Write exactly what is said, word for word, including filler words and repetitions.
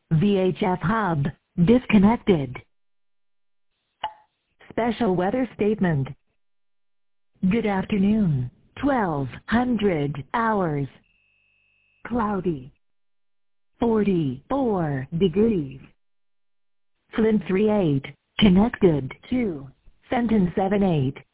V H F hub disconnected. Special weather statement. Good afternoon. twelve hundred hours. Cloudy. forty-four degrees. Flint three eight. Connected to Fenton seven eight.